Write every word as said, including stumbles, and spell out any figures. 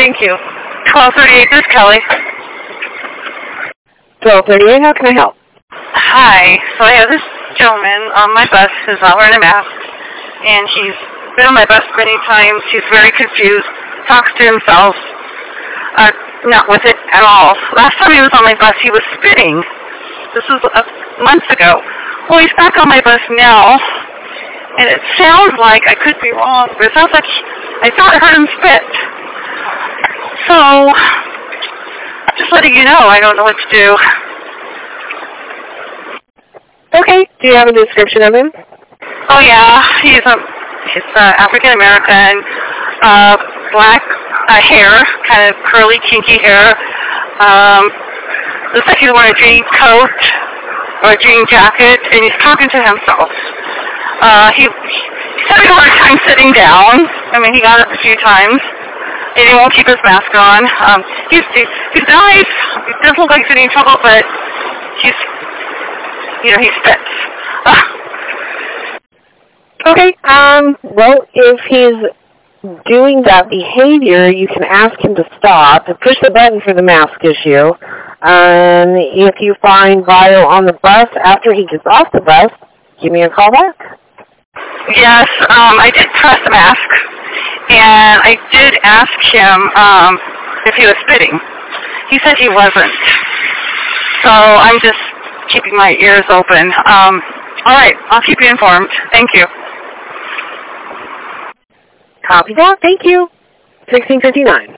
Thank you. twelve thirty-eight, this is Kelly. twelve thirty-eight, how can I help? Hi. So I have this gentleman on my bus who's not wearing a mask, and he's been on my bus many times. He's very confused, talks to himself, uh, not with it at all. Last time he was on my bus, he was spitting. This was a month ago. Well, he's back on my bus now, and it sounds like, I could be wrong, but it sounds like he, I thought I heard him spit. So, just letting you know, I don't know what to do. Okay. Do you have a description of him? Oh yeah, he's a he's uh, African American, uh, black uh, hair, kind of curly, kinky hair. Um, looks like he's wearing a jean coat or a jean jacket, and he's talking to himself. Uh, he he's having a hard time sitting down. I mean, he got up a few times, and he won't keep his mask on. Um, he's he's nice. He doesn't look like he's in any trouble, but he's you know he spits. Uh, Okay, um, well, if he's doing that behavior, you can ask him to stop and push the button for the mask issue. Um, if you find Bio on the bus after he gets off the bus, give me a call back. Yes, um, I did press the mask, and I did ask him um, if he was spitting. He said he wasn't. So I'm just keeping my ears open. Um, all right, I'll keep you informed. Thank you. Copy that. Thank you. sixteen fifty-nine.